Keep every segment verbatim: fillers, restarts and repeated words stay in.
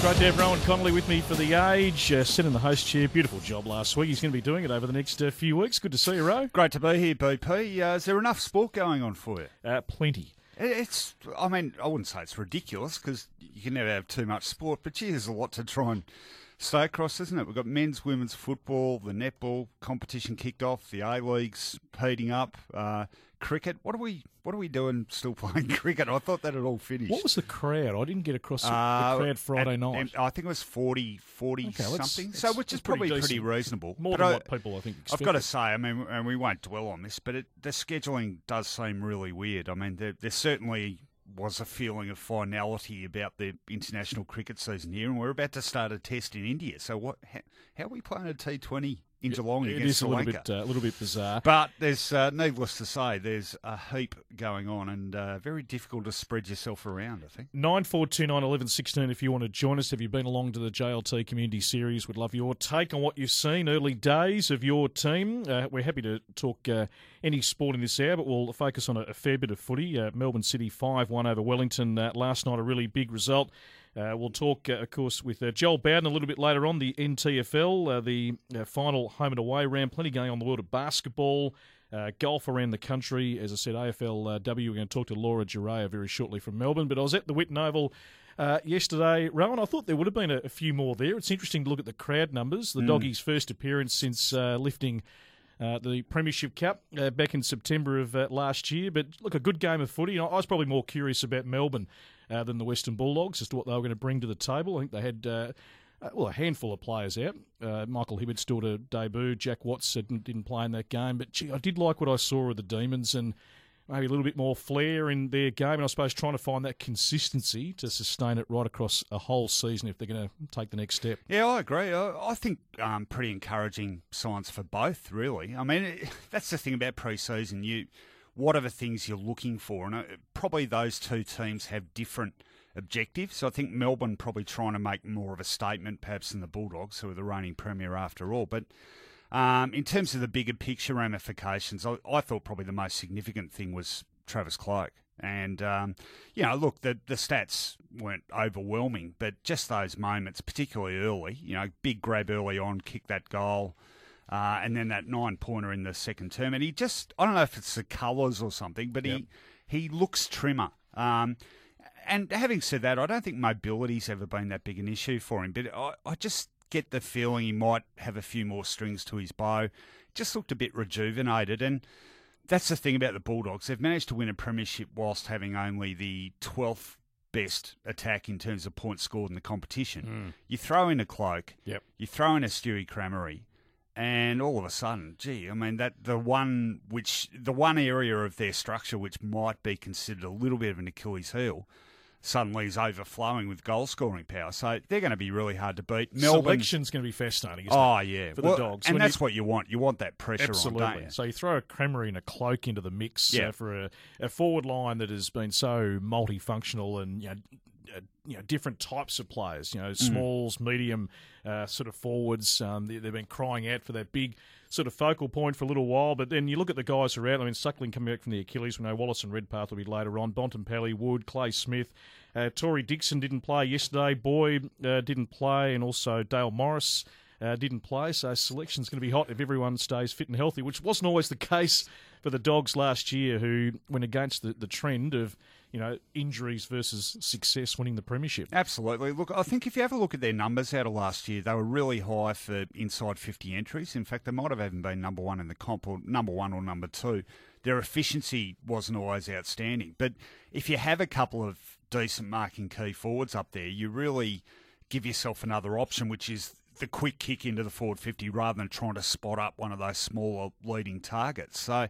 Great to have Rowan Connolly with me for The Age. Uh, sitting in the host chair. Beautiful job last week. He's going to be doing it over the next uh, few weeks. Good to see you, Ro. Great to be here, B P. Uh, is there enough sport going on for you? Uh, plenty. It's, I mean, I wouldn't say it's ridiculous because you can never have too much sport, but gee, there's a lot to try and stay across, isn't it? We've got men's, women's football, the netball competition kicked off, the A-Leagues heating up, uh, cricket. What are we What are we doing still playing cricket? I thought that had all finished. What was the crowd? I didn't get across the, Uh, the crowd Friday at- night. and I think it was forty, forty Okay, that's- something, that's- so which is that's pretty probably pretty, decent. reasonable. More But than I- what people, I think, I've expected. got to say, I mean, and we won't dwell on this, but it, the scheduling does seem really weird. I mean, there, there certainly was a feeling of finality about the international cricket season here, and we're about to start a test in India. So what? How, how are we playing a T twenty in Geelong It against is a Sri little Lanka? bit, uh, a little bit bizarre. But there's, uh, needless to say, there's a heap going on, and uh, very difficult to spread yourself around, I think. nine four two nine eleven sixteen if you want to join us. Have you been along to the J L T Community Series? Would love your take on what you've seen, early days of your team. Uh, we're happy to talk uh, any sport in this hour, but we'll focus on a, a fair bit of footy. Uh, Melbourne City five one over Wellington uh, last night, a really big result. Uh, we'll talk, uh, of course, with uh, Joel Bowden a little bit later on, the N T F L, uh, the uh, final home and away round. Plenty going on in the world of basketball, uh, golf around the country. As I said, A F L W, we're going to talk to Laura Girea very shortly from Melbourne. But I was at the Whitten Oval uh, yesterday. Rowan, I thought there would have been a, a few more there. It's interesting to look at the crowd numbers. The Mm. Doggies' first appearance since uh, lifting Uh, the Premiership Cup uh, back in September of uh, last year. But look, a good game of footy. I was probably more curious about Melbourne uh, than the Western Bulldogs as to what they were going to bring to the table. I think they had uh, uh, well a handful of players out. Uh, Michael Hibbert still to debut. Jack Watts didn't, didn't play in that game. But gee, I did like what I saw of the Demons and maybe a little bit more flair in their game. And I suppose trying to find that consistency to sustain it right across a whole season if they're going to take the next step. Yeah, I agree. I, I think um, pretty encouraging signs for both, really. I mean, it, that's the thing about pre-season. You, what are the things you're looking for? And uh, probably those two teams have different objectives. So I think Melbourne probably trying to make more of a statement, perhaps, than the Bulldogs, who are the reigning premier after all. But um, in terms of the bigger picture ramifications, I, I thought probably the most significant thing was Travis Cloke. And, um, you know, look, the, the stats weren't overwhelming, but just those moments, particularly early, you know, big grab early on, kick that goal, uh, and then that nine-pointer in the second term. And he just, I don't know if it's the colours or something, but Yep. he, he looks trimmer. Um, and having said that, I don't think mobility's ever been that big an issue for him, but I, I just get the feeling he might have a few more strings to his bow. Just looked a bit rejuvenated, and that's the thing about the Bulldogs. They've managed to win a premiership whilst having only the twelfth best attack in terms of points scored in the competition. Mm. You throw in a Cloke, Yep. you throw in a Stewie Cramery, and all of a sudden, gee, I mean, that the one which the one area of their structure which might be considered a little bit of an Achilles heel suddenly is overflowing with goal scoring power. So they're going to be really hard to beat. Melbourne, Selection's going to be fascinating, isn't it? oh yeah, for Well, the Dogs. and When that's you- what you want. You want that pressure Absolutely. on, don't you? So you throw a Cremery and a Cloke into the mix Yeah. uh, for a, a forward line that has been so multifunctional and, you know, uh, you know, different types of players, you know, smalls, medium uh, sort of forwards. Um, they, they've been crying out for that big sort of focal point for a little while. But then you look at the guys who are out. I mean, Suckling coming back from the Achilles. We know Wallace and Redpath will be later on. Bontempelli, Wood, Clay Smith. Uh, Tory Dixon didn't play yesterday. Boyd uh, didn't play. And also Dale Morris uh, didn't play. So selection's going to be hot if everyone stays fit and healthy, which wasn't always the case for the Dogs last year, who went against the, the trend of, you know, injuries versus success winning the premiership. Absolutely. Look, I think if you have a look at their numbers out of last year, they were really high for inside fifty entries. In fact, they might have even been number one in the comp, or number one or number two. Their efficiency wasn't always outstanding. But if you have a couple of decent marking key forwards up there, you really give yourself another option, which is the quick kick into the forward fifty rather than trying to spot up one of those smaller leading targets. So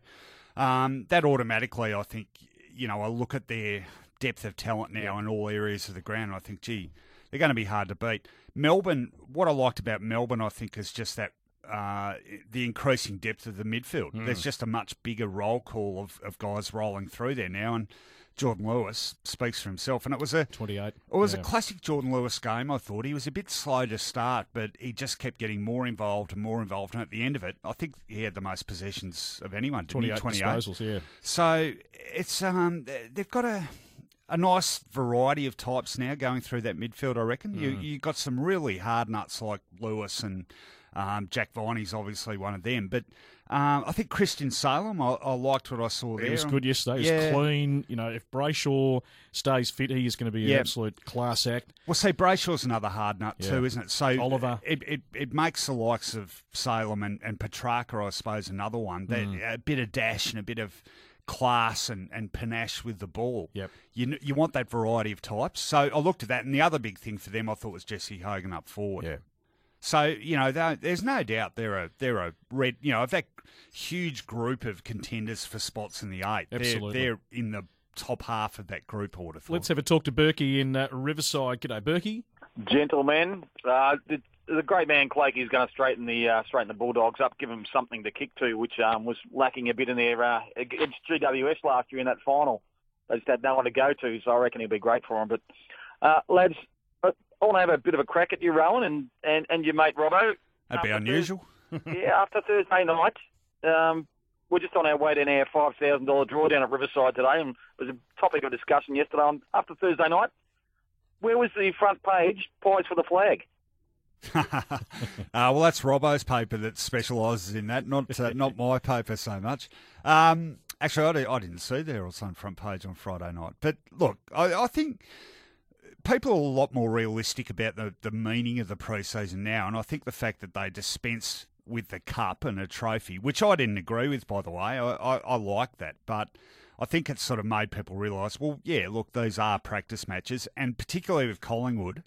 um, that automatically, I think, you know, I look at their depth of talent now in all areas of the ground, and I think, gee, they're going to be hard to beat. Melbourne, what I liked about Melbourne, I think, is just that uh, the increasing depth of the midfield. Mm. There's just a much bigger roll call of, of guys rolling through there now, and Jordan Lewis speaks for himself. And it was a twenty-eight. It was yeah. a classic Jordan Lewis game, I thought. He was a bit slow to start, but he just kept getting more involved and more involved. And at the end of it, I think he had the most possessions of anyone. didn't he? twenty-eight disposals, yeah. So it's um, they've got a a nice variety of types now going through that midfield, I reckon. Mm. You you got some really hard nuts like Lewis and um, Jack Viney's obviously one of them. But um, I think Christian Salem, I, I liked what I saw there. He was good yesterday. He yeah. was clean. You know, if Brayshaw stays fit, he is going to be an Yep. absolute class act. Well, see, Brayshaw's another hard nut Yeah. too, isn't it? So Oliver. It, it, it makes the likes of Salem and, and Petrarca, I suppose, another one. That Mm. A bit of dash and a bit of class and, and panache with the ball. Yep. You you want that variety of types. So I looked at that, and the other big thing for them I thought was Jesse Hogan up forward. Yeah. So, you know, they're- there's no doubt they're a, they're a red, you know, of that huge group of contenders for spots in the eight. Absolutely. They're, they're in the top half of that group, I would have thought. Let's have a talk to Berkey in uh, Riverside. G'day, Berkey. Gentlemen, uh, the, the great man Clakey is going to straighten the uh, straighten the Bulldogs up, give them something to kick to, which um, was lacking a bit in their uh, against G W S last year in that final. They just had no one to go to, so I reckon he'll be great for them. But uh, lads, I want to have a bit of a crack at you, Rowan, and, and, and your mate Robbo. That'd be After unusual. Thursday, yeah, after Thursday night, um, we're just on our way down our five thousand dollars drawdown at Riverside today, and it was a topic of discussion yesterday. On, after Thursday night, where was the front page, Pies for the Flag? uh, well, that's Robbo's paper that specialises in that, not uh, not my paper so much. Um, actually, I, did, I didn't see there also on front page on Friday night. But look, I, I think people are a lot more realistic about the, the meaning of the pre-season now, and I think the fact that they dispense with the cup and a trophy, which I didn't agree with, by the way, I, I, I like that, but I think it's sort of made people realise, well, yeah, look, these are practice matches, and particularly with Collingwood,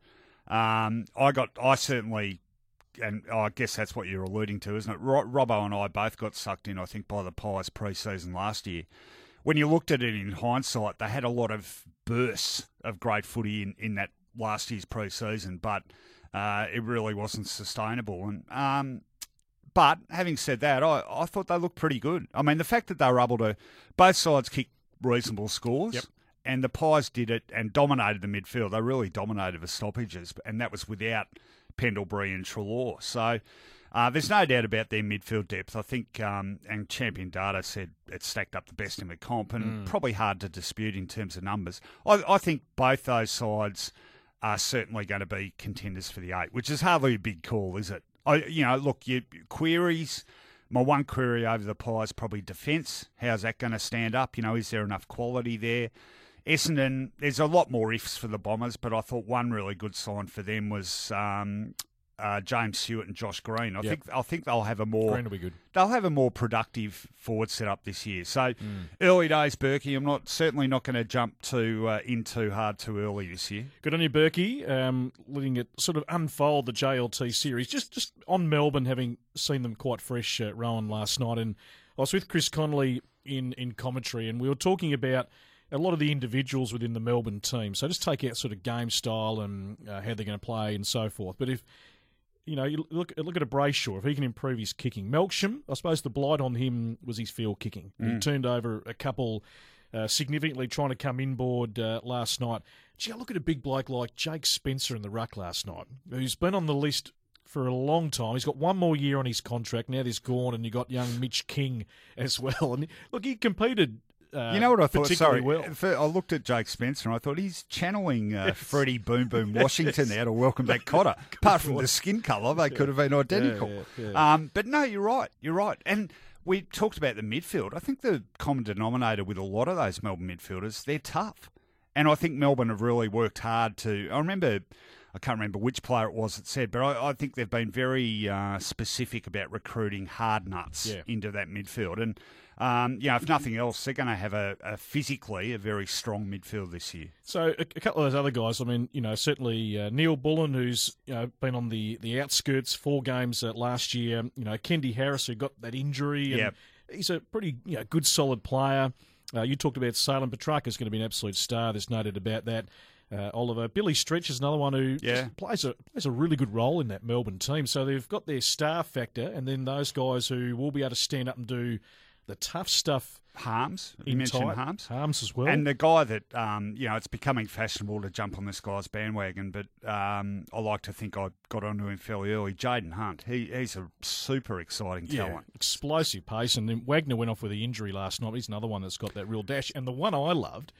um, I got, I certainly, and I guess that's what you're alluding to, isn't it? Ro- Robbo and I both got sucked in, I think, by the Pies pre-season last year. When you looked at it in hindsight, they had a lot of bursts of great footy in, in that last year's pre-season, but uh, it really wasn't sustainable. And um, But having said that, I, I thought they looked pretty good. I mean, the fact that they were able to, both sides kick reasonable scores, Yep. and the Pies did it and dominated the midfield. They really dominated the stoppages, and that was without Pendlebury and Treloar. So uh, there's no doubt about their midfield depth. I think, um, and Champion Data said it stacked up the best in the comp, and Mm. probably hard to dispute in terms of numbers. I, I think both those sides are certainly going to be contenders for the eight, which is hardly a big call, is it? I, you know, look, you queries. My one query over the Pies probably defence. How's that going to stand up? You know, is there enough quality there? Essendon, there's a lot more ifs for the Bombers, but I thought one really good sign for them was um, uh, James Stewart and Josh Green. I Yep. think I think they'll have a more Green will be good. they'll have a more productive forward setup this year. So Mm. early days, Berkey. I'm not certainly not going to jump to uh, in too hard too early this year. Good on you, Berkey. Um, letting it sort of unfold the J L T series. Just just on Melbourne, having seen them quite fresh, uh, Rowan, last night. And I was with Chris Connolly in, in commentary, and we were talking about a lot of the individuals within the Melbourne team. So just take out sort of game style and uh, how they're going to play and so forth. But if, you know, you look, look at a Brayshaw, if he can improve his kicking. Melksham, I suppose the blight on him was his field kicking. Mm. He turned over a couple uh, significantly trying to come inboard uh, last night. Gee, I look at a big bloke like Jake Spencer in the ruck last night, who's been on the list for a long time. He's got one more year on his contract. Now there's Gawn, and you've got young Mitch King as well. And look, he competed uh, You know what I thought? particularly Sorry, well. for- I looked at Jake Spencer and I thought he's channeling uh, Freddie Boom Boom Washington out of Welcome Back Cotter. Apart from the skin colour, they could have been identical. Yeah, yeah, yeah. Um, but no, you're right. You're right. And we talked about the midfield. I think the common denominator with a lot of those Melbourne midfielders, they're tough. And I think Melbourne have really worked hard to. I remember. I can't remember which player it was that said, but I, I think they've been very uh, specific about recruiting hard nuts Yeah. into that midfield. And, um, you know, if nothing else, they're going to have a, a physically a very strong midfield this year. So a, a couple of those other guys, I mean, you know, certainly uh, Neil Bullen, who's you know been on the, the outskirts, four games uh, last year. You know, Kendi Harris, who got that injury. And Yep. he's a pretty you know, good, solid player. Uh, you talked about Salem. Petrarca's going to be an absolute star. There's no doubt about that. Uh, Oliver. Billy Stretch is another one who Yeah. just plays a plays a really good role in that Melbourne team. So they've got their star factor, and then those guys who will be able to stand up and do the tough stuff. Harms, you in mentioned tight. Harms. Harms as well. And the guy that, um, you know, it's becoming fashionable to jump on this guy's bandwagon, but um, I like to think I got onto him fairly early. Jaden Hunt, he, he's a super exciting yeah, talent. explosive pace. And then Wagner went off with the injury last night. He's another one that's got that real dash. And the one I loved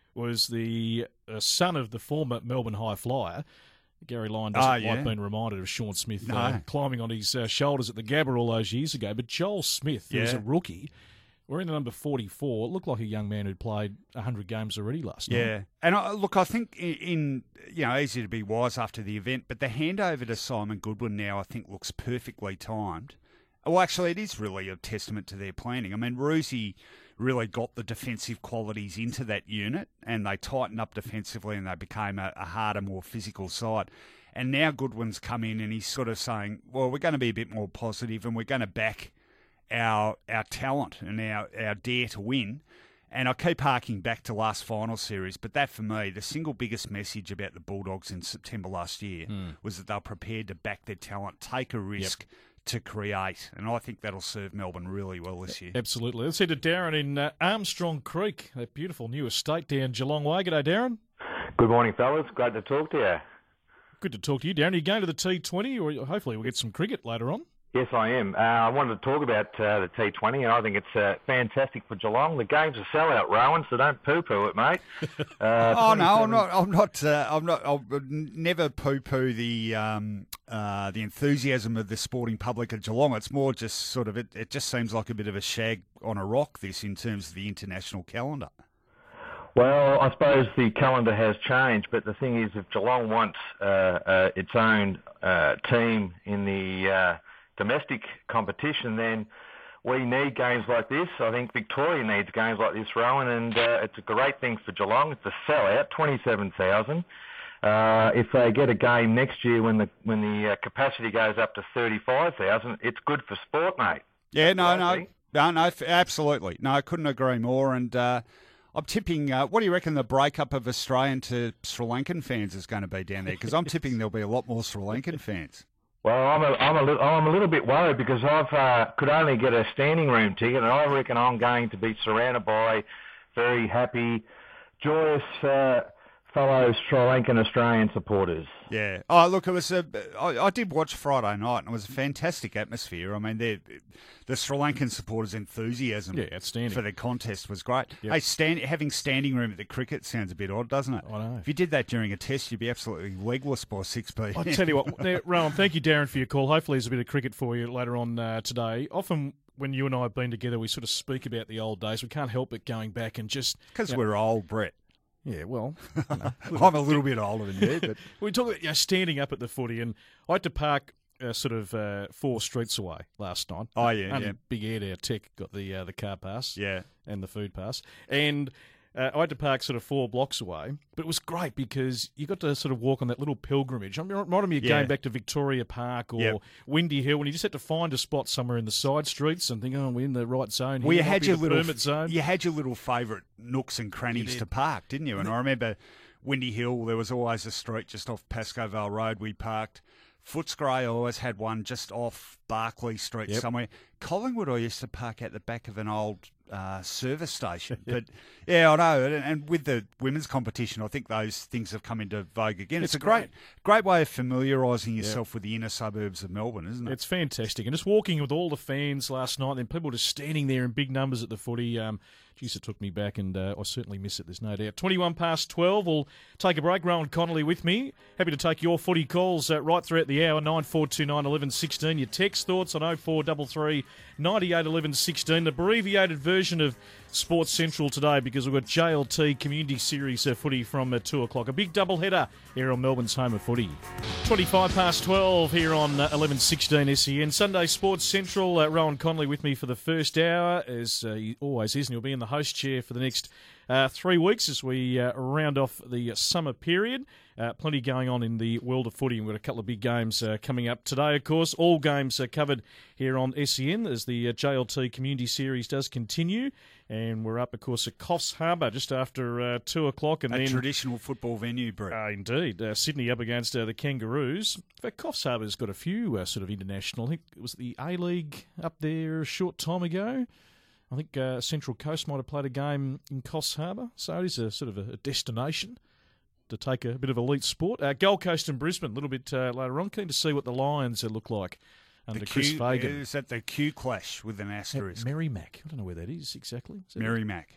was the uh, son of the former Melbourne High Flyer. Gary Lyon doesn't oh, yeah. like being reminded of Sean Smith no. uh, climbing on his uh, shoulders at the Gabba all those years ago. But Joel Smith, who yeah. was a rookie, we're in the number forty-four. It looked like a young man who'd played one hundred games already last night. Yeah. And I, look, I think in, in, you know, easy to be wise after the event, but the handover to Simon Goodwin now I think looks perfectly timed. Well, actually, it is really a testament to their planning. I mean, Roosie really got the defensive qualities into that unit, and they tightened up defensively, and they became a, a harder, more physical side. And now Goodwin's come in, and he's sort of saying, well, we're going to be a bit more positive, and we're going to back our our talent and our, our dare to win. And I keep harking back to last final series, but that for me, the single biggest message about the Bulldogs in September last year mm. was that they're prepared to back their talent, take a risk, Yep. to create, and I think that'll serve Melbourne really well this year. Absolutely. Let's head to Darren in uh, Armstrong Creek, that beautiful new estate down Geelong Way. G'day, Darren. Good morning, fellas. Great to talk to you. Good to talk to you, Darren. Are you going to the T twenty, or hopefully we'll get some cricket later on? Yes, I am. Uh, I wanted to talk about uh, the T twenty, and I think it's uh, fantastic for Geelong. The game's a sellout, Rowan, so don't poo-poo it, mate. Uh, oh no, I'm not. I'm not. Uh, I'm not. I'll never poo-poo the um, uh, the enthusiasm of the sporting public at Geelong. It's more just sort of it. It just seems like a bit of a shag on a rock. This in terms of the international calendar. Well, I suppose the calendar has changed, but the thing is, if Geelong wants uh, uh, its own uh, team in the uh, domestic competition, then we need games like this. I think Victoria needs games like this, Rowan, and uh, it's a great thing for Geelong. It's a sellout, twenty-seven thousand. Uh, if they get a game next year when the when the uh, capacity goes up to thirty-five thousand, it's good for sport, mate. Yeah, no, no, no, no, absolutely. No, I couldn't agree more. And uh, I'm tipping, uh, what do you reckon the breakup of Australian to Sri Lankan fans is going to be down there? Because I'm tipping there'll be a lot more Sri Lankan fans. Well, I'm a, I'm a, little, I'm a little bit worried because I've uh, could only get a standing room ticket, and I reckon I'm going to be surrounded by very happy, joyous uh, fellow Sri Lankan Australian supporters. Yeah. Oh, look, it was a. I, I did watch Friday night, and it was a fantastic atmosphere. I mean, the Sri Lankan supporters' enthusiasm yeah, outstanding. for the contest was great. Yep. Hey, stand, having standing room at the cricket sounds a bit odd, doesn't it? I know. If you did that during a test, you'd be absolutely legless by six p.m. I'll tell you what, now, Rowan, thank you, Darren, for your call. Hopefully there's a bit of cricket for you later on uh, today. Often when you and I have been together, we sort of speak about the old days. We can't help but going back and just... Because you know, we're old, Brett. Yeah, well... You know, I'm a little bit older than you, but... we talk about you know, standing up at the footy, and I had to park uh, sort of uh, four streets away last night. Oh, yeah, Only yeah. Big Ed, our tech, got the uh, the car pass Yeah. and the food pass. And... Uh, I had to park sort of four blocks away, but it was great because you got to sort of walk on that little pilgrimage. I mean, it reminded me of Yeah. going back to Victoria Park or Yep. Windy Hill, when you just had to find a spot somewhere in the side streets and think, oh, we're in the right zone here. Well, you Might had be your the little permit zone. You had your little favourite nooks and crannies did. to park, didn't you? And I remember Windy Hill. There was always a street just off Pascoe Vale Road we parked. Footscray always had one just off Barclay Street Yep. somewhere. Collingwood, I used to park at the back of an old uh, service station. But yeah, I know. And, and with the women's competition, I think those things have come into vogue again. It's, It's a great, great. great way of familiarising yourself with the inner suburbs of Melbourne, isn't it? It's fantastic. And just walking with all the fans last night, and people just standing there in big numbers at the footy. Um, geez, it took me back, and uh, I certainly miss it, there's no doubt. twenty-one past twelve, we'll take a break. Rowan Connolly with me. Happy to take your footy calls uh, right throughout the hour, nine four two nine, one one one six. Your text thoughts on oh four three three, nine eight, one one one six. The abbreviated version of Sports Central today, because we've got J L T Community Series uh, footy from uh, two o'clock. A big double header here on Melbourne's home of footy. twenty-five past twelve here on uh, eleven sixteen S E N. Sunday Sports Central. Uh, Rowan Connolly with me for the first hour, as uh, he always is, and he'll be in the host chair for the next uh, three weeks as we uh, round off the summer period. Uh, plenty going on in the world of footy, and we've got a couple of big games uh, coming up today, of course. All games are covered here on S E N as the uh, J L T Community Series does continue. And we're up, of course, at Coffs Harbour just after uh, two o'clock. And a then, traditional football venue, Brett. Uh, indeed. Uh, Sydney up against uh, the Kangaroos. In fact, Coffs Harbour's got a few uh, sort of international. I think it was the A-League up there a short time ago. I think uh, Central Coast might have played a game in Coffs Harbour. So it is a sort of a destination to take a bit of elite sport. Uh, Gold Coast and Brisbane a little bit uh, later on. Keen to see what the Lions uh, look like under The Chris Q, Fagan. Is that the Q clash with an At asterisk? Merrimack. I don't know where that is exactly. Is that Merrimack.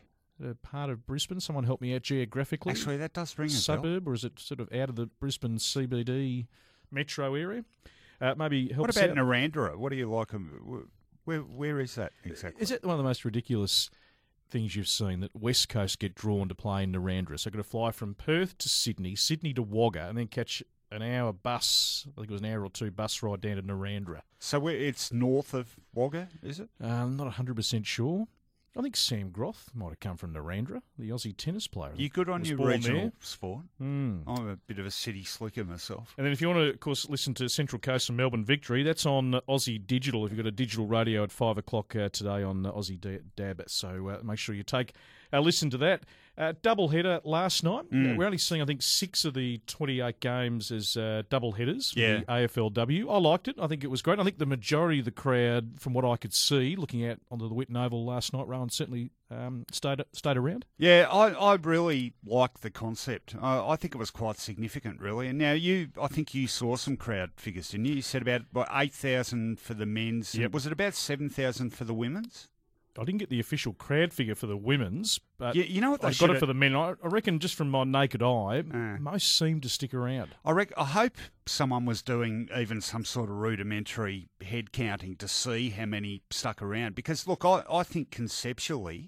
a part of Brisbane? Someone help me out geographically. Actually, that does ring a Suburb, bell. or is it sort of out of the Brisbane C B D metro area? Uh, maybe help What us about out. Narrandera? What do you like? um, Where, where is that exactly? Is it one of the most ridiculous things you've seen that West Coast get drawn to play in Narrandera? So I've got to fly from Perth to Sydney, Sydney to Wagga, and then catch an hour bus, I think it was an hour or two bus ride down to Narrandera. So where, it's north of Wagga, is it? Uh, I'm not one hundred percent sure. I think Sam Groth might have come from Narrandera, the Aussie tennis player. You good on Was your born regional there. sport? Mm. I'm a bit of a city slicker myself. And then if you want to, of course, listen to Central Coast and Melbourne Victory, that's on Aussie Digital. If you've got a digital radio at five o'clock uh, today on uh, Aussie D- Dab. So uh, make sure you take a listen to that. Uh, double header last night. Mm. Uh, we're only seeing, I think, six of the twenty-eight games as uh, double headers for Yeah. the A F L W. I liked it. I think it was great. I think the majority of the crowd, from what I could see, looking out onto the Whitten Oval last night, Rowan, certainly um, stayed stayed around. Yeah, I, I really like the concept. I, I think it was quite significant, really. And now you, I think you saw some crowd figures, didn't you? You said about what, eight thousand for the men's. Yep. Was it about seven thousand for the women's? I didn't get the official crowd figure for the women's, but You, you know what they I got should it for the men. I I reckon just from my naked eye, Uh. most seem to stick around. I rec- I hope someone was doing even some sort of rudimentary head counting to see how many stuck around. Because, look, I, I think conceptually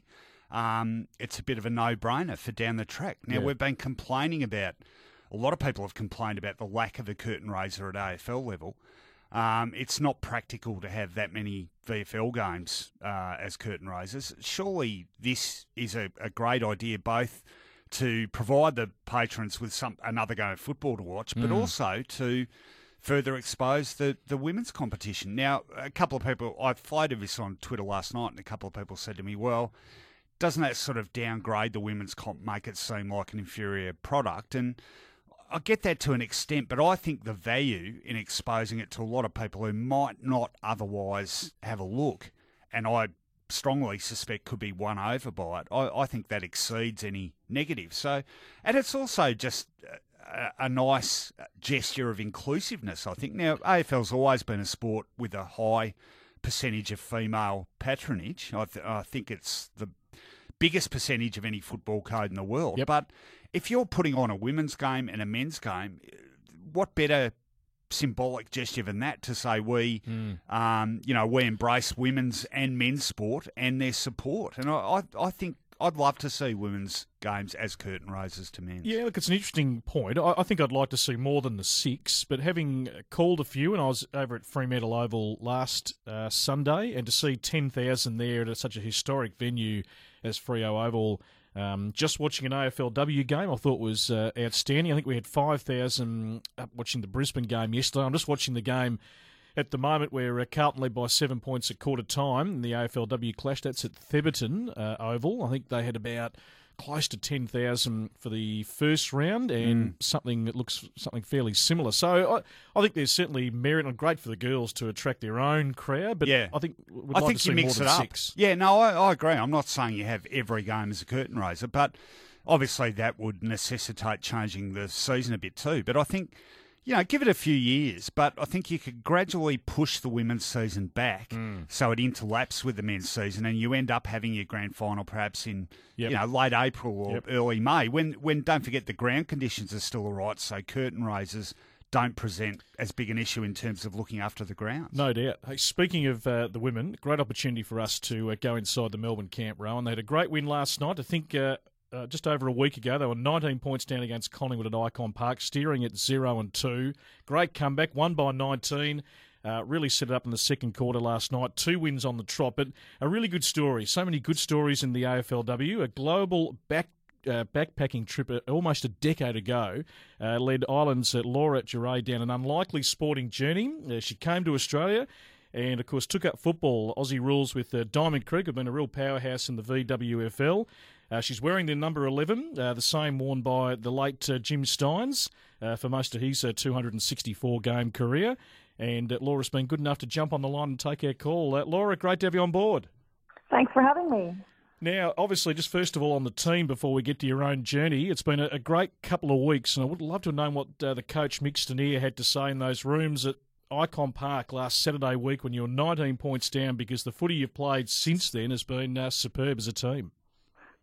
um, it's a bit of a no-brainer for down the track. Now, Yeah. we've been complaining about, a lot of people have complained about the lack of a curtain raiser at A F L level. Um, it's not practical to have that many V F L games uh, as curtain raisers. Surely this is a, a great idea, both to provide the patrons with some another game of football to watch, but Mm. also to further expose the, the women's competition. Now, a couple of people, I floated this on Twitter last night, and a couple of people said to me, well, doesn't that sort of downgrade the women's comp, make it seem like an inferior product? And I get that to an extent, but I think the value in exposing it to a lot of people who might not otherwise have a look, and I strongly suspect could be won over by it, I, I think that exceeds any negative. So, and it's also just a, a nice gesture of inclusiveness, I think. Now, A F L's always been a sport with a high percentage of female patronage. I, th- I think it's the biggest percentage of any football code in the world. Yep. But if you're putting on a women's game and a men's game, what better symbolic gesture than that to say we, Mm. um, you know, we embrace women's and men's sport and their support. And I, I, I think I'd love to see women's games as curtain raisers to men's. Yeah, look, it's an interesting point. I, I think I'd like to see more than the six, but having called a few, and I was over at Fremantle Oval last uh, Sunday, and to see ten thousand there at such a historic venue as Freo Oval, um, just watching an A F L W game, I thought was uh, outstanding. I think we had five thousand up watching the Brisbane game yesterday. I'm just watching the game at the moment where uh, Carlton led by seven points at quarter time in the A F L W clash. That's at Theberton uh, Oval. I think they had about close to ten thousand for the first round, and Mm. something that looks something fairly similar. So I, I think there's certainly merit, and great for the girls to attract their own crowd, but Yeah. I think we'd I like think to see you mix more it than up. six. Yeah, no, I, I agree. I'm not saying you have every game as a curtain raiser, but obviously that would necessitate changing the season a bit too. But I think, you know, give it a few years, but I think you could gradually push the women's season back Mm. so it interlaps with the men's season, and you end up having your grand final perhaps in, Yep. you know, late April or Yep. early May, when, when, don't forget, the ground conditions are still all right, so curtain raisers don't present as big an issue in terms of looking after the grounds. No doubt. Hey, speaking of uh, the women, great opportunity for us to uh, go inside the Melbourne camp, Rowan. They had a great win last night. I think uh, uh, just over a week ago, they were nineteen points down against Collingwood at Icon Park, steering at zero and two. Great comeback, won by nineteen. Uh, really set it up in the second quarter last night. Two wins on the trot, but a really good story. So many good stories in the A F L W. A global back Uh, backpacking trip uh, almost a decade ago uh, led Ireland's uh, Laura Giray down an unlikely sporting journey. Uh, she came to Australia and, of course, took up football, Aussie rules, with uh, Diamond Creek, who've been a real powerhouse in the V W F L. Uh, she's wearing the number eleven, uh, the same worn by the late uh, Jim Steins uh, for most of his uh, two hundred sixty-four game career. And uh, Laura's been good enough to jump on the line and take our call. Uh, Laura, great to have you on board. Thanks for having me. Now, obviously, just first of all on the team before we get to your own journey, it's been a, a great couple of weeks, and I would love to have known what uh, the coach Mick Stanier had to say in those rooms at Icon Park last Saturday week when you were nineteen points down, because the footy you've played since then has been uh, superb as a team.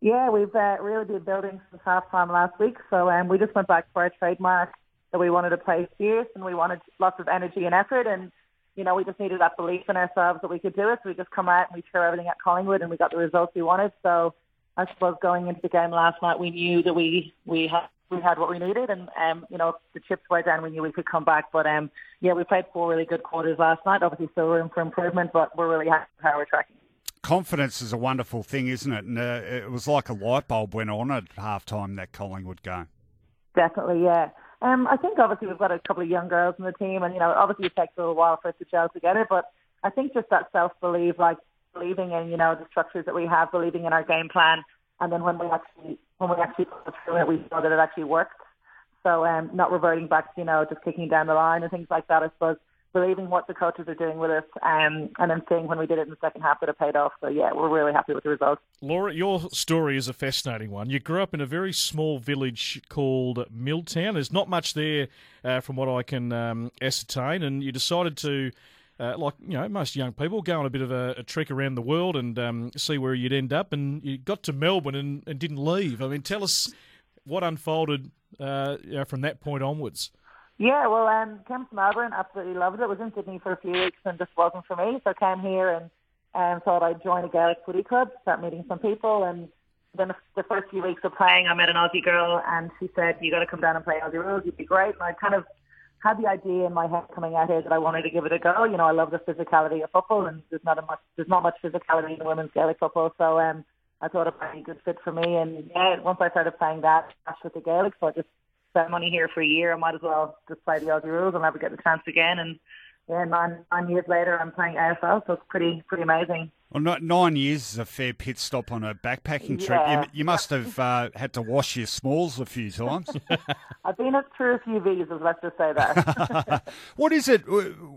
Yeah, we've uh, really been building since half-time last week, so um, we just went back for our trademark that we wanted to play fierce and we wanted lots of energy and effort, and, you know, we just needed that belief in ourselves that we could do it, so we just come out and we threw everything at Collingwood and we got the results we wanted. So I suppose going into the game last night, we knew that we, we had we had what we needed, and, um, you know, if the chips were down, we knew we could come back. But, um, yeah, we played four really good quarters last night. Obviously still room for improvement, but we're really happy with how we're tracking. Confidence is a wonderful thing, isn't it? And uh, it was like a light bulb went on at halftime, that Collingwood game. Definitely, yeah. Um, I think obviously we've got a couple of young girls in the team, and, you know, obviously it takes a little while for us to gel together, but I think just that self-belief, like believing in, you know, the structures that we have, believing in our game plan, and then when we actually when we actually put through it, we saw that it actually worked. So um, not reverting back to, you know, just kicking down the line and things like that, I suppose. Believing what the coaches are doing with us, um, and then seeing when we did it in the second half that it paid off. So, yeah, we're really happy with the results. Laura, your story is a fascinating one. You grew up in a very small village called Milltown. There's not much there uh, from what I can um, ascertain, and you decided to, uh, like you know, most young people, go on a bit of a, a trek around the world and um, see where you'd end up, and you got to Melbourne and, and didn't leave. I mean, tell us what unfolded uh, you know, from that point onwards. Yeah, well, um, came to Melbourne, absolutely loved it. I was in Sydney for a few weeks and just wasn't for me. So I came here and um, thought I'd join a Gaelic footy club, start meeting some people. And then the first few weeks of playing, I met an Aussie girl and she said, you got to come down and play Aussie rules, you'd be great. And I kind of had the idea in my head coming out here that I wanted to give it a go. You know, I love the physicality of football, and there's not a much, there's not much physicality in women's Gaelic football. So um, I thought it would be a good fit for me. And yeah, once I started playing that, I with the Gaelic, so I just spent money here for a year. I might as well just play the Aussie rules. I'll never get the chance again. And yeah, nine nine years later, I'm playing A F L, so it's pretty pretty amazing. Well, not, nine years is a fair pit stop on a backpacking trip. Yeah. You, you must have uh, had to wash your smalls a few times. I've been through a few visas, let's just say that. What is it?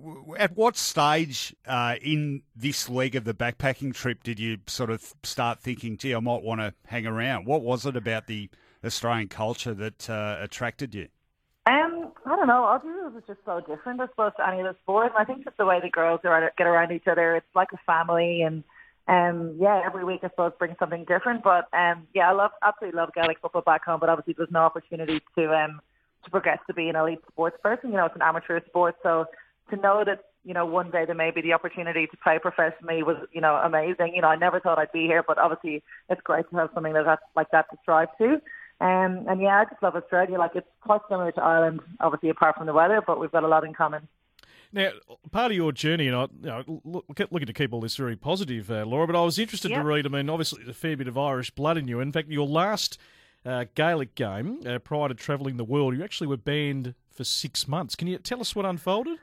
At what stage uh, in this leg of the backpacking trip did you sort of start thinking, gee, I might want to hang around? What was it about the Australian culture that uh, attracted you? Um, I don't know. Aussie rules is just so different, I suppose, to any of the sports. And I think just the way the girls are, get around each other, it's like a family. And um, yeah, every week I suppose brings something different. But um, yeah, I love absolutely love Gaelic football back home. But obviously, there's no opportunity to um to progress to be an elite sports person. You know, it's an amateur sport, so to know that you know one day there may be the opportunity to play professionally was you know amazing. You know, I never thought I'd be here, but obviously it's great to have something like that like that to strive to. Um, and yeah, I just love Australia. Like, it's quite similar to Ireland, obviously apart from the weather, but we've got a lot in common. Now, part of your journey, and I, you know, look, looking to keep all this very positive, uh, Laura, but I was interested yep. to read, I mean, obviously there's a fair bit of Irish blood in you. In fact, your last uh, Gaelic game, uh, prior to travelling the world, you actually were banned for six months. Can you tell us what unfolded?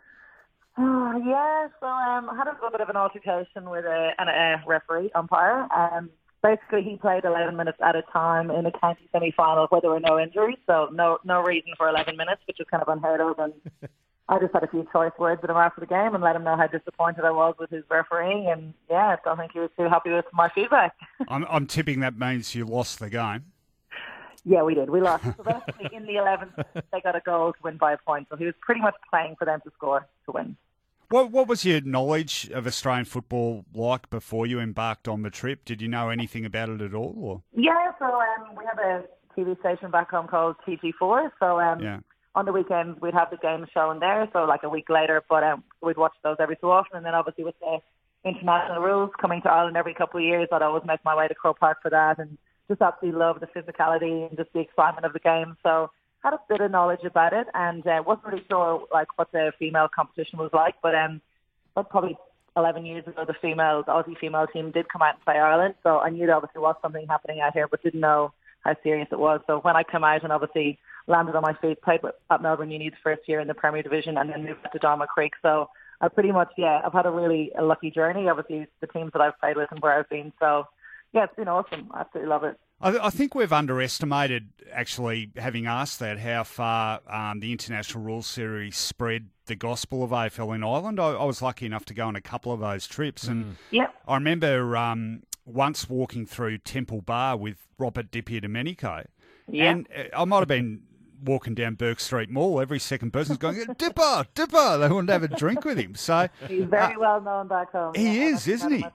Oh, yeah, so um, I had a little bit of an altercation with a, a referee, umpire. Um, Basically, he played eleven minutes at a time in a county semi-final where there were no injuries, so no no reason for eleven minutes, which is kind of unheard of. And I just had a few choice words with him after the game and let him know how disappointed I was with his refereeing. And yeah, I don't think he was too happy with my feedback. I'm, I'm tipping that means you lost the game. Yeah, we did. We lost. So basically, in the eleventh, they got a goal to win by a point. So he was pretty much playing for them to score to win. What what was your knowledge of Australian football like before you embarked on the trip? Did you know anything about it at all? Or? Yeah, so um, we have a T V station back home called T G four. So um, yeah. on the weekends we'd have the games shown there. So like a week later, but um, we'd watch those every so often. And then obviously with the international rules coming to Ireland every couple of years, I'd always make my way to Croke Park for that, and just absolutely love the physicality and just the excitement of the game. So had a bit of knowledge about it, and uh, wasn't really sure like what the female competition was like. But um, but probably eleven years ago, the female, the Aussie female team did come out and play Ireland. So I knew there obviously was something happening out here, but didn't know how serious it was. So when I came out and obviously landed on my feet, played at Melbourne Uni the first year in the Premier Division, and then moved to Dharma Creek. So I pretty much, yeah, I've had a really a lucky journey. Obviously, the teams that I've played with and where I've been. So yeah, it's been awesome. I absolutely love it. I think we've underestimated, actually, having asked that, how far um, the International Rules Series spread the gospel of A F L in Ireland. I, I was lucky enough to go on a couple of those trips. And mm. yep. I remember um, once walking through Temple Bar with Robert DiPierdomenico. Yep. And I might have been walking down Burke Street Mall, every second person's going, Dipper, Dipper. They wanted to have a drink with him. So he's very uh, well known back home. He yeah, is, isn't he? Myself.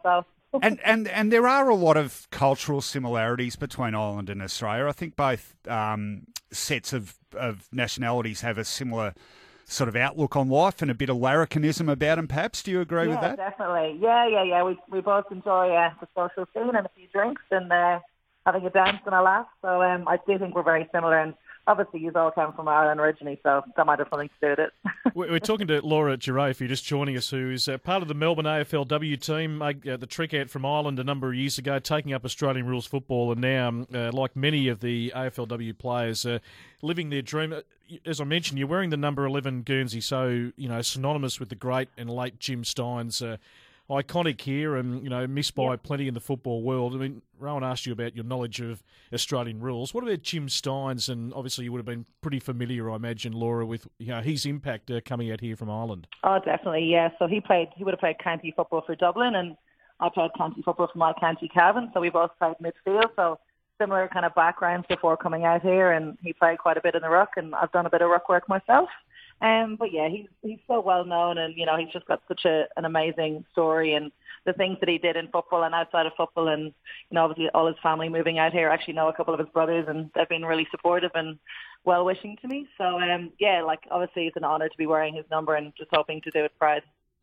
and, and and there are a lot of cultural similarities between Ireland and Australia. I think both um, sets of, of nationalities have a similar sort of outlook on life and a bit of larrikinism about them, perhaps. Do you agree yeah, with that? Definitely. Yeah, yeah, yeah. We we both enjoy uh, the social scene and a few drinks and uh, having a dance and a laugh. So um, I do think we're very similar. And obviously, you all come from Ireland originally, so that might have something to do with it. We're talking to Laura Giray, if you're just joining us, who's uh, part of the Melbourne A F L W team, uh, the trick out from Ireland a number of years ago, taking up Australian rules football, and now, um, uh, like many of the A F L W players, uh, living their dream. As I mentioned, you're wearing the number eleven Guernsey, so, you know, synonymous with the great and late Jim Stynes. Uh, iconic here and, you know, missed by yep. plenty in the football world. I mean, Rowan asked you about your knowledge of Australian rules. What about Jim Stynes? And obviously you would have been pretty familiar, I imagine, Laura, with you know his impact uh, coming out here from Ireland. Oh, definitely, yeah. So he played, he would have played county football for Dublin, and I played county football for my county Cavan. So we both played midfield, so similar kind of backgrounds before coming out here. And he played quite a bit in the ruck, and I've done a bit of ruck work myself. Um, but yeah, he's he's so well known, and you know he's just got such a, an amazing story, and the things that he did in football and outside of football, and you know obviously all his family moving out here. I actually know a couple of his brothers, and they've been really supportive and well wishing to me. So um, yeah, like obviously it's an honour to be wearing his number, and just hoping to do it proud.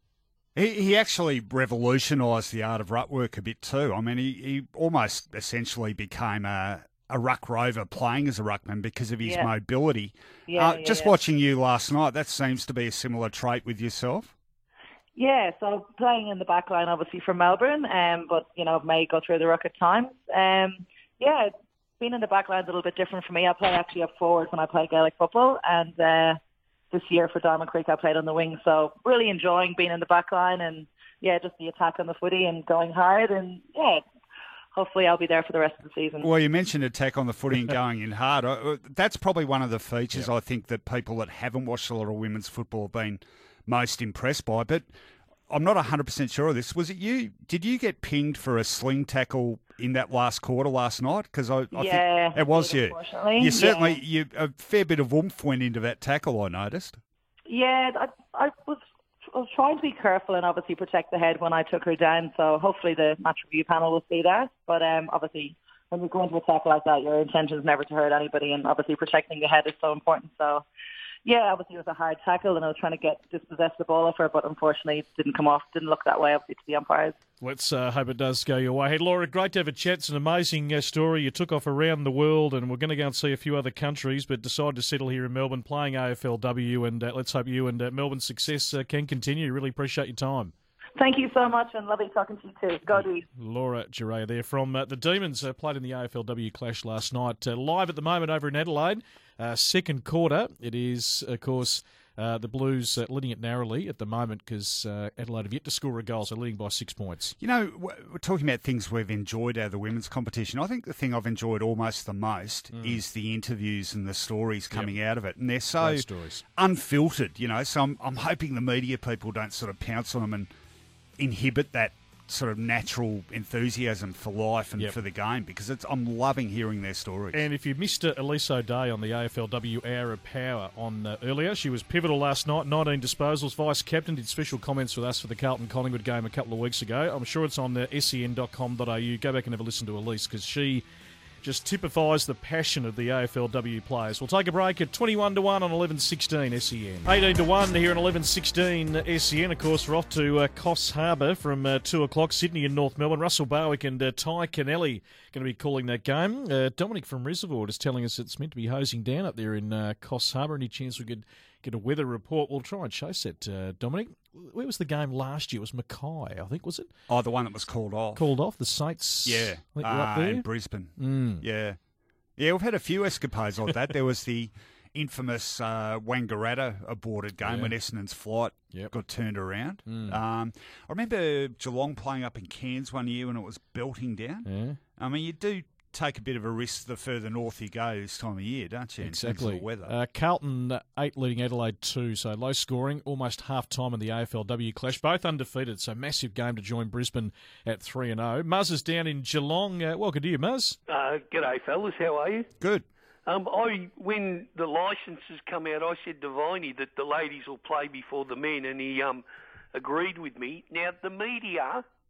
He he actually revolutionised the art of ruck work a bit too. I mean, he, he almost essentially became a. a ruck rover playing as a ruckman because of his yeah. mobility. Yeah, uh, yeah, just yeah. watching you last night, that seems to be a similar trait with yourself. Yeah, so playing in the back line obviously for Melbourne, um, but, you know, may go through the ruck at times. Um, yeah, being in the back line is a little bit different for me. I play actually up forward when I play Gaelic football, and uh, this year for Diamond Creek I played on the wing, so really enjoying being in the back line and, yeah, just the attack on the footy and going hard, and, yeah, hopefully I'll be there for the rest of the season. Well, you mentioned attack on the footy and going in hard. That's probably one of the features yep. I think that people that haven't watched a lot of women's football have been most impressed by. But I'm not one hundred percent sure of this. Was it you? Did you get pinged for a sling tackle in that last quarter last night? Because I, I yeah, think it was did, you. You certainly, yeah. you a fair bit of oomph went into that tackle, I noticed. Yeah, I, I was I was trying to be careful and obviously protect the head when I took her down, so hopefully the match review panel will see that. But um, obviously, when you go into a tackle like that, your intention is never to hurt anybody, and obviously protecting the head is so important. So, yeah, obviously it was a hard tackle, and I was trying to get dispossess the ball off her, but unfortunately it didn't come off, didn't look that way, obviously, to the umpires. Let's uh, hope it does go your way. Hey, Laura, great to have a chat. It's an amazing uh, story. You took off around the world, and we're going to go and see a few other countries, but decided to settle here in Melbourne playing A F L W, and uh, let's hope you and uh, Melbourne's success uh, can continue. Really appreciate your time. Thank you so much, and lovely talking to you too. Go D's. Laura Giray there from uh, the Demons, uh, played in the A F L W clash last night. Uh, live at the moment over in Adelaide. Uh, second quarter. It is, of course, uh, the Blues uh, leading it narrowly at the moment because uh, Adelaide have yet to score a goal, so leading by six points. You know, we're talking about things we've enjoyed out of the women's competition. I think the thing I've enjoyed almost the most mm. is the interviews and the stories coming yep. out of it. And they're so unfiltered, you know, so I'm, I'm hoping the media people don't sort of pounce on them and inhibit that sort of natural enthusiasm for life and yep. for the game, because it's I'm loving hearing their stories. And if you missed uh, Elise O'Day on the A F L W Hour of Power on uh, earlier, she was pivotal last night, nineteen disposals, vice-captain, did special comments with us for the Carlton-Collingwood game a couple of weeks ago. I'm sure it's on uh, S E N dot com dot A U. Go back and have a listen to Elise, because she just typifies the passion of the A F L W players. We'll take a break at twenty-one to one on eleven sixteen S E N. eighteen to one here on eleven sixteen S E N. Of course, we're off to uh, Coffs Harbour from uh, two o'clock, Sydney and North Melbourne. Russell Barwick and uh, Ty Kennelly going to be calling that game. Uh, Dominic from Reservoir is telling us it's meant to be hosing down up there in uh, Coffs Harbour. Any chance we could get a weather report? We'll try and chase that, uh, Dominic. Where was the game last year? It was Mackay, I think, was it? Oh, the one that was called off. Called off? The Saints? Yeah. Uh, up there? In Brisbane. Mm. Yeah. Yeah, we've had a few escapades like that. There was the infamous uh, Wangaratta aborted game yeah. when Essendon's flight yep. got turned around. Mm. Um, I remember Geelong playing up in Cairns one year when it was belting down. Yeah. I mean, you do take a bit of a risk the further north you go this time of year, don't you? Exactly. In terms of the weather. Uh, Carlton uh, eight leading Adelaide two, so low scoring, almost half time in the A F L W clash. Both undefeated, so massive game to join Brisbane at three and oh. Muzz is down in Geelong. Uh, welcome to you, Muzz. Uh, g'day, fellas. How are you? Good. Um, I when the licences come out, I said to Viney that the ladies will play before the men, and he um agreed with me. Now the media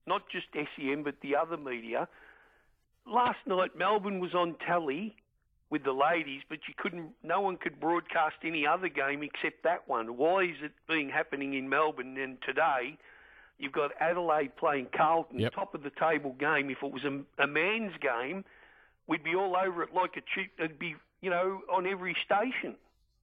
not just S E N, but the other media. Last night, Melbourne was on telly with the ladies, but you couldn't. No one could broadcast any other game except that one. Why is it being happening in Melbourne? And today, you've got Adelaide playing Carlton, yep. top of the table game. If it was a, a man's game, we'd be all over it like a cheap. It'd be, you know, on every station.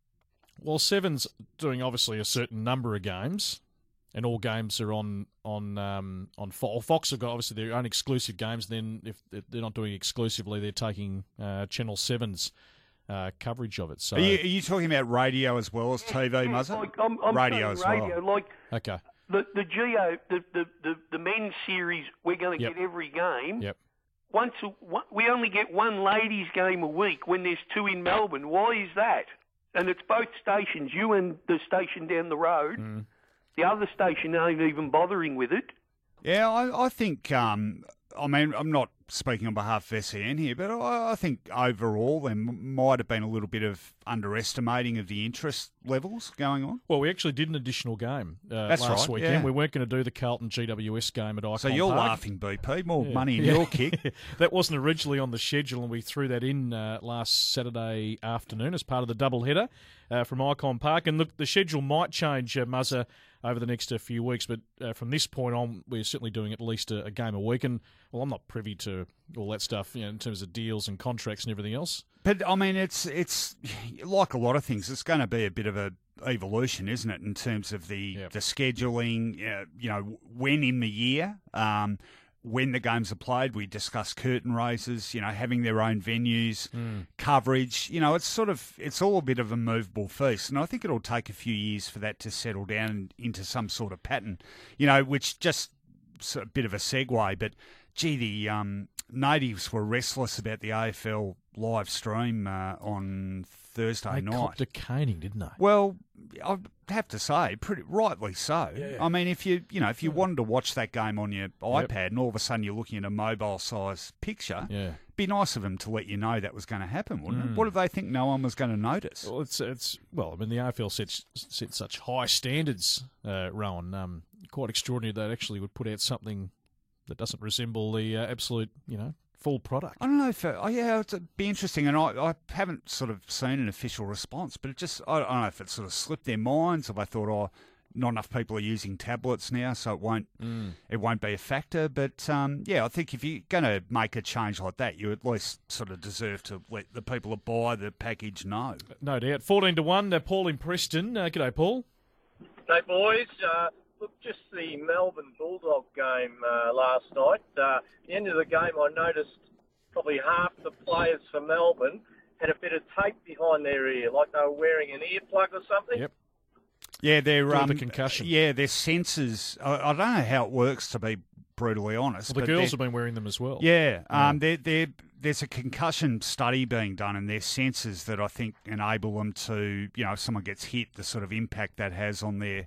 Well, Seven's doing obviously a certain number of games, and all games are on on um, on Fox. Fox have got obviously their own exclusive games. Then if they're not doing exclusively, they're taking uh, Channel Seven's uh, coverage of it. So, are you, are you talking about radio as well as T V, yeah, Muzzer? Like, I'm, I'm radio as radio, well. Like okay, the the Geo, the the the, the men's series, we're going to yep. get every game. Yep. Once a, one, we only get one ladies' game a week when there's two in Melbourne. Why is that? And it's both stations, you and the station down the road. Mm. The other station ain't even bothering with it. Yeah, I, I think, um, I mean, I'm not speaking on behalf of S E N here, but I, I think overall there m- might have been a little bit of underestimating of the interest levels going on. Well, we actually did an additional game uh, That's last right, weekend. yeah. We weren't going to do the Carlton G W S game at Icon So you're Park. laughing, B P. More Yeah. money in Yeah. your kick. That wasn't originally on the schedule, and we threw that in uh, last Saturday afternoon as part of the doubleheader uh, from Icon Park. And look, the schedule might change, uh, Muzzer, over the next uh, few weeks, but uh, from this point on, we're certainly doing at least a, a game a week. And, well, I'm not privy to all that stuff, you know, in terms of deals and contracts and everything else. But, I mean, it's it's like a lot of things. It's going to be a bit of a evolution, isn't it, in terms of the, Yep. the scheduling, uh, you know, when in the year, um, when the games are played. We discuss curtain raises, you know, having their own venues, Mm. coverage. You know, it's sort of, it's all a bit of a movable feast. And I think it'll take a few years for that to settle down into some sort of pattern, you know, which just a bit of a segue. But, gee, the um, natives were restless about the A F L live stream uh, on Thursday They night. copped a caning, didn't they? Well, I'd have to say, pretty rightly so. Yeah. I mean, if you you know if you wanted to watch that game on your iPad and all of a sudden you're looking at a mobile-sized picture, Yeah. it'd be nice of them to let you know that was going to happen, wouldn't Mm. it? What did they think no one was going to notice? Well, it's it's well, I mean, the A F L sets set such high standards, uh, Rowan. Um, quite extraordinary that they actually would put out something that doesn't resemble the uh, absolute, you know, full product. I don't know if it, oh yeah, it'd be interesting, and I, I haven't sort of seen an official response, but it just I don't know if it sort of slipped their minds, or they thought, oh, not enough people are using tablets now, so it won't Mm. it won't be a factor. But um, yeah, I think if you're going to make a change like that, you at least sort of deserve to let the people that buy the package know. No doubt. Fourteen to one. Uh, Paul in Preston. Uh, g'day, Paul. Hey, boys. Uh, look, just the Melbourne Bulldog game uh, last night. Uh, at the end of the game, I noticed probably half the players for Melbourne had a bit of tape behind their ear, like they were wearing an earplug or something. Yep. Yeah, they're Due to um, the concussion. Yeah, their sensors. I, I don't know how it works, to be brutally honest. Well, the but girls they're- have been wearing them as well. Yeah, um, they're, they're, there's a concussion study being done, and there's sensors that I think enable them to, you know, if someone gets hit, the sort of impact that has on their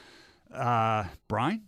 uh, brain.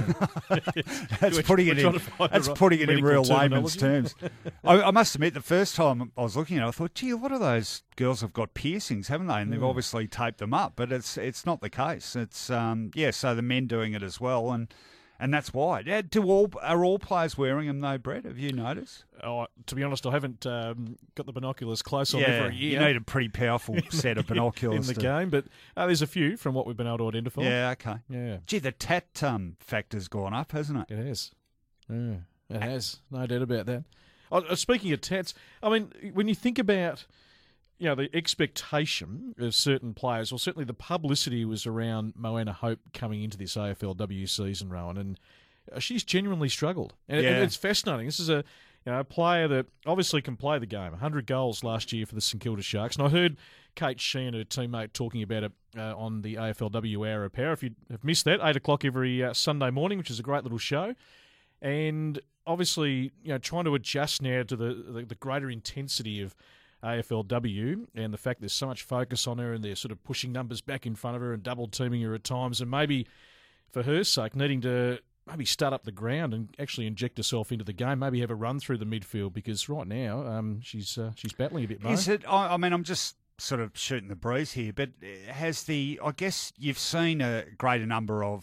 that's We're- putting we're it trying in. to find the That's right putting it in medical real layman's terminology. terms. I, I must admit, the first time I was looking at it, I thought, "Gee, a lot of those girls have got piercings, haven't they?" And they've Mm. obviously taped them up, but it's it's not the case. It's um, yeah, so the men doing it as well, and and that's why. Yeah, do all are all players wearing them though, Brett? Have you noticed? Oh, to be honest, I haven't um, got the binoculars close on yeah, every year. you need a pretty powerful set of binoculars in the to- game, but uh, there's a few from what we've been able to identify. Yeah, okay. Yeah, Gee, the tat um, factor's gone up, hasn't it? it has. Yeah, it has. No doubt about that. Oh, uh, speaking of tats, I mean, when you think about, you know, the expectation of certain players, well, certainly the publicity was around Moana Hope coming into this A F L W season, Rowan, and uh, she's genuinely struggled. And, Yeah. and it's fascinating. This is a you know, a player that obviously can play the game. one hundred goals last year for the St Kilda Sharks. And I heard Kate Sheehan, her teammate, talking about it uh, on the A F L W Hour of Power. If you have missed that, eight o'clock every uh, Sunday morning, which is a great little show. And obviously, you know, trying to adjust now to the, the, the greater intensity of A F L W and the fact there's so much focus on her and they're sort of pushing numbers back in front of her and double teaming her at times, and maybe for her sake needing to maybe start up the ground and actually inject herself into the game, maybe have a run through the midfield, because right now um, she's uh, she's battling a bit, Mo. Is it? I, I mean, I'm just sort of shooting the breeze here, but has the? I guess you've seen a greater number of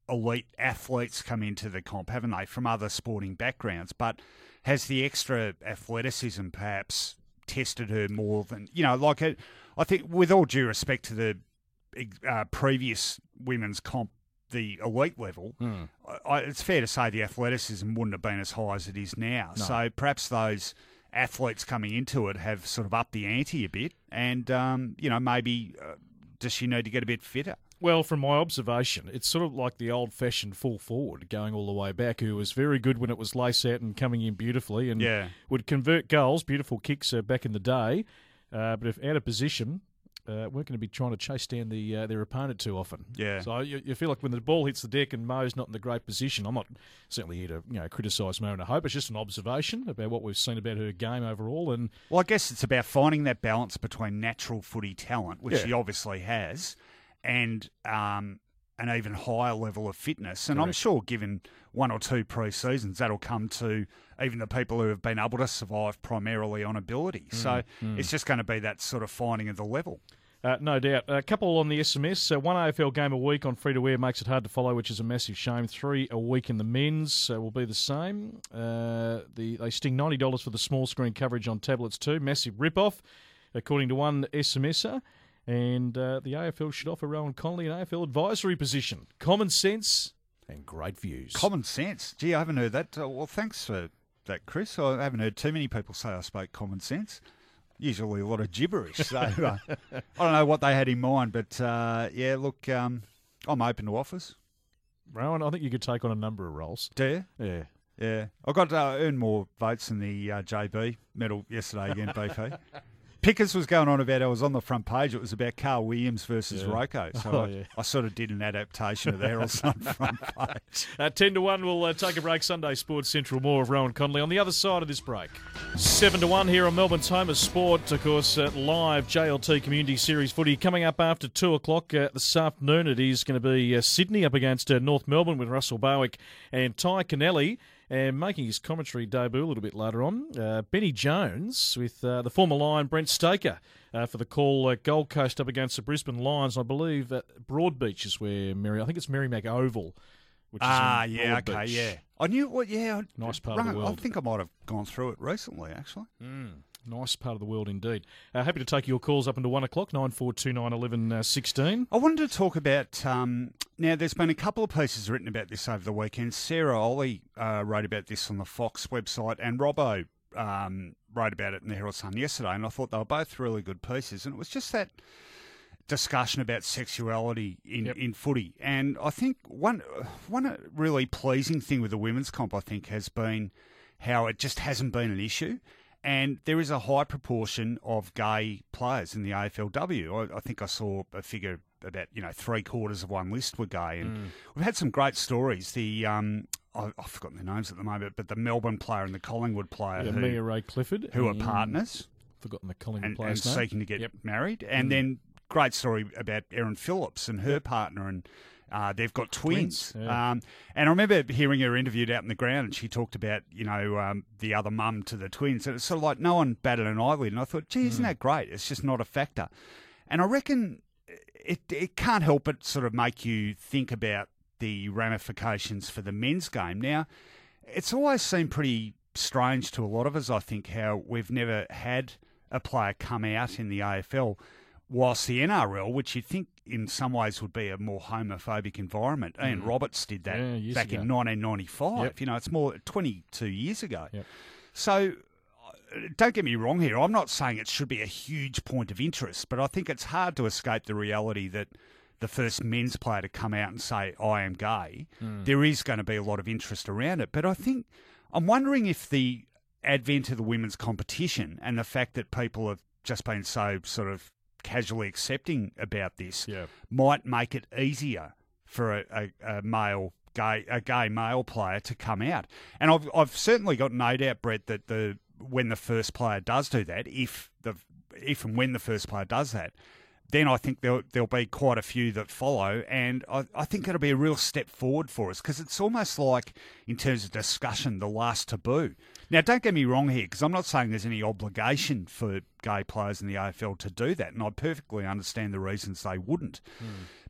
elite athletes come into the comp, haven't they, from other sporting backgrounds? But has the extra athleticism perhaps tested her more than, you know, like it, I think with all due respect to the uh, previous women's comp, the elite level, mm. I, it's fair to say the athleticism wouldn't have been as high as it is now. No. So perhaps those athletes coming into it have sort of upped the ante a bit, and um, you know, maybe uh, does she need to get a bit fitter? Well, from my observation, it's sort of like the old-fashioned full forward going all the way back, who was very good when it was lace out and coming in beautifully, and yeah. would convert goals, beautiful kicks uh, back in the day. Uh, but if out of position, uh, we're going to be trying to chase down the uh, their opponent too often. Yeah. So you, you feel like when the ball hits the deck and Mo's not in the great position, I'm not certainly here to you know criticise Mo and Hope. It's just an observation about what we've seen about her game overall. And well, I guess it's about finding that balance between natural footy talent, which yeah. she obviously has, and um, an even higher level of fitness. And Correct. I'm sure given one or two pre-seasons, that'll come to even the people who have been able to survive primarily on ability. Mm, so mm. it's just going to be that sort of finding of the level. Uh, no doubt. A couple on the S M S. Uh, one A F L game a week on free-to-air makes it hard to follow, which is a massive shame. Three a week in the men's uh, will be the same. Uh, the They sting ninety dollars for the small screen coverage on tablets too. Massive rip-off, according to one SMSer. And uh, the A F L should offer Rowan Connolly an A F L advisory position. Common sense and great views. Common sense? Gee, I haven't heard that. Uh, well, thanks for that, Chris. I haven't heard too many people say I spoke common sense. Usually a lot of gibberish. So uh, I don't know what they had in mind. But, uh, yeah, look, um, I'm open to offers. Rowan, I think you could take on a number of roles. Do you? Yeah. Yeah. I got uh, earned more votes than the uh, J B medal yesterday again, B P. Pickers was going on about, I was on the front page, it was about Carl Williams versus yeah. Rocco. So oh, I, yeah. I sort of did an adaptation of the Herald Sun front page. Uh, ten to one, we'll uh, take a break. Sunday Sports Central, more of Rowan Connolly on the other side of this break. seven to one here on Melbourne's Home of Sport. Of course, uh, live J L T Community Series footy coming up after two o'clock uh, this afternoon. It is going to be uh, Sydney up against uh, North Melbourne with Russell Bowick and Ty Kennelly. And making his commentary debut a little bit later on, uh, Benny Jones with uh, the former Lion Brent Staker uh, for the call uh, Gold Coast up against the Brisbane Lions. I believe uh, Broadbeach is where Mary, I think it's Merrimack Oval. Which ah, is yeah, okay, Beach. yeah. I knew what, yeah. Nice part run, of the world. I think I might have gone through it recently, actually. Mm. Nice part of the world indeed. Uh, happy to take your calls up until one o'clock, nine four two nine one one one six. I wanted to talk about, um, now there's been a couple of pieces written about this over the weekend. Sarah Ollie uh, wrote about this on the Fox website, and Robbo um, wrote about it in the Herald Sun yesterday, and I thought they were both really good pieces. And it was just that discussion about sexuality in, yep. in footy. And I think one one really pleasing thing with the women's comp, I think, has been how it just hasn't been an issue. And there is a high proportion of gay players in the A F L W. I, I think I saw a figure about, you know, three quarters of one list were gay. And mm. we've had some great stories. The um, I, I've forgotten their names at the moment, but the Melbourne player and the Collingwood player. Yeah, who, Mia Ray Clifford. Who are partners. Forgotten the Collingwood and, player's and name. seeking to get yep. married. And mm. then great story about Erin Phillips and her yep. partner, and Uh, they've got twins. twins yeah. um, and I remember hearing her interviewed out in the ground, and she talked about, you know, um, the other mum to the twins. And it's sort of like no one batted an eyelid. And I thought, gee, isn't mm. that great? It's just not a factor. And I reckon it, it can't help but sort of make you think about the ramifications for the men's game. Now, it's always seemed pretty strange to a lot of us, I think, how we've never had a player come out in the A F L, whilst the N R L, which you'd think in some ways would be a more homophobic environment. Mm. Ian Roberts did that yeah, back ago. in nineteen ninety-five. Yep. You know, it's more twenty-two years ago. Yep. So don't get me wrong here. I'm not saying it should be a huge point of interest, but I think it's hard to escape the reality that the first men's player to come out and say, I am gay, mm. there is going to be a lot of interest around it. But I think, I'm wondering if the advent of the women's competition and the fact that people have just been so sort of casually accepting about this yeah. might make it easier for a, a, a male gay a gay male player to come out. And I've I've certainly got no doubt, Brett, that the when the first player does do that, if the if and when the first player does that, then I think there'll there'll be quite a few that follow, and I, I think it'll be a real step forward for us, because it's almost like, in terms of discussion, the last taboo. Now, don't get me wrong here, because I'm not saying there's any obligation for gay players in the A F L to do that, and I perfectly understand the reasons they wouldn't. Mm.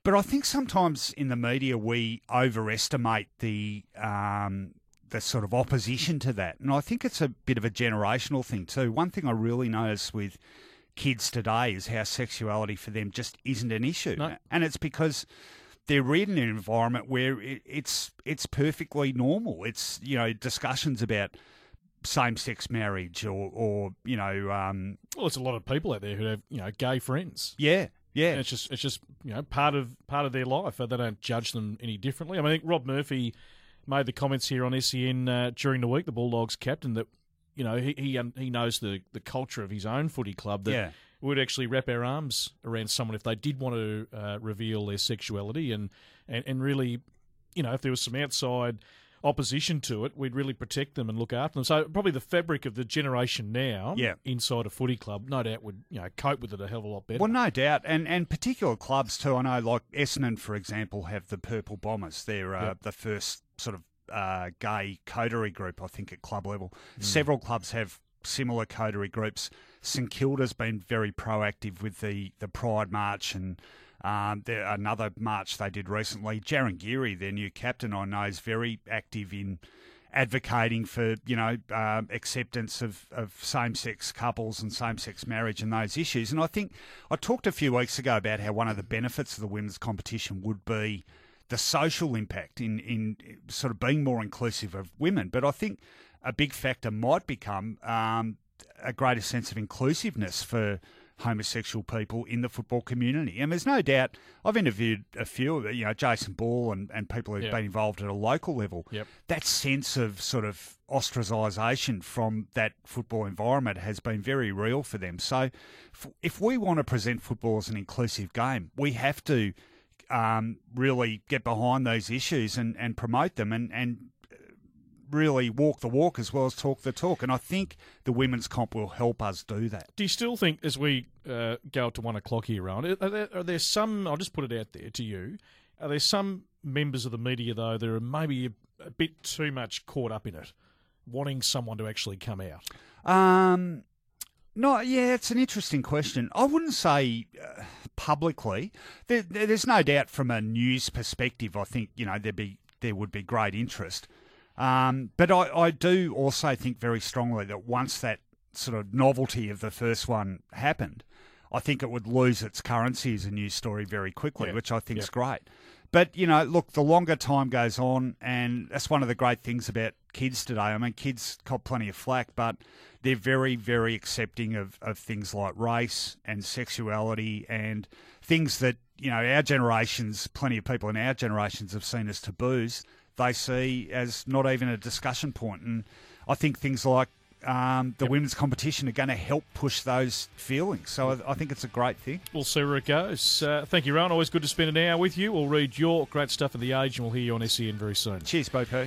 But I think sometimes in the media we overestimate the um, the sort of opposition to that. And I think it's a bit of a generational thing too. One thing I really notice with kids today is how sexuality for them just isn't an issue. No. And it's because they're reared in an environment where it, it's it's perfectly normal. It's, you know, discussions about same-sex marriage or, or you know... Um, well, it's a lot of people out there who have, you know, gay friends. Yeah, yeah. And it's just, it's just you know, part of part of their life. They don't judge them any differently. I mean, I think Rob Murphy made the comments here on S E N uh, during the week, the Bulldogs captain, that, you know, he he, he knows the, the culture of his own footy club, that yeah. would actually wrap our arms around someone if they did want to uh, reveal their sexuality and, and, and really, you know, if there was some outside opposition to it, we'd really protect them and look after them. So probably the fabric of the generation now yeah. inside a footy club, no doubt, would, you know, cope with it a hell of a lot better. Well, no doubt. And and particular clubs too. I know, like Essendon, for example, have the Purple Bombers. They're uh, Yep. the first sort of uh, gay coterie group, I think, at club level. Mm. Several clubs have similar coterie groups. St Kilda's been very proactive with the, the Pride March, and um, there, another march they did recently. Jaron Geary, their new captain, I know, is very active in advocating for, you know, uh, acceptance of, of same-sex couples and same-sex marriage and those issues. And I think I talked a few weeks ago about how one of the benefits of the women's competition would be the social impact in, in sort of being more inclusive of women. But I think a big factor might become um, a greater sense of inclusiveness for homosexual people in the football community. And there's no doubt, I've interviewed a few, you know, Jason Ball and, and people who've yep. been involved at a local level. Yep. That sense of sort of ostracisation from that football environment has been very real for them. So if, if we want to present football as an inclusive game, we have to um, really get behind those issues and, and promote them and, and really walk the walk as well as talk the talk. And I think the women's comp will help us do that. Do you still think, as we uh, go up to one o'clock here, Rowan, are there, are there some, I'll just put it out there to you, are there some members of the media, though, that are maybe a, a bit too much caught up in it, wanting someone to actually come out? Um, no, yeah, it's an interesting question. I wouldn't say uh, publicly. There, there's no doubt from a news perspective, I think, you know, there'd be, there would be great interest. Um, but I, I do also think very strongly that once that sort of novelty of the first one happened, I think it would lose its currency as a news story very quickly, yeah. which I think is yeah. great. But, you know, look, the longer time goes on, and that's one of the great things about kids today. I mean, kids cop plenty of flack, but they're very, very accepting of, of things like race and sexuality and things that, you know, our generations, plenty of people in our generations have seen as taboos, they see as not even a discussion point. And I think things like um, the yep. women's competition are going to help push those feelings. So I, I think it's a great thing. We'll see where it goes. Uh, thank you, Rowan. Always good to spend an hour with you. We'll read your great stuff of the age and we'll hear you on S E N very soon. Cheers, Bo P.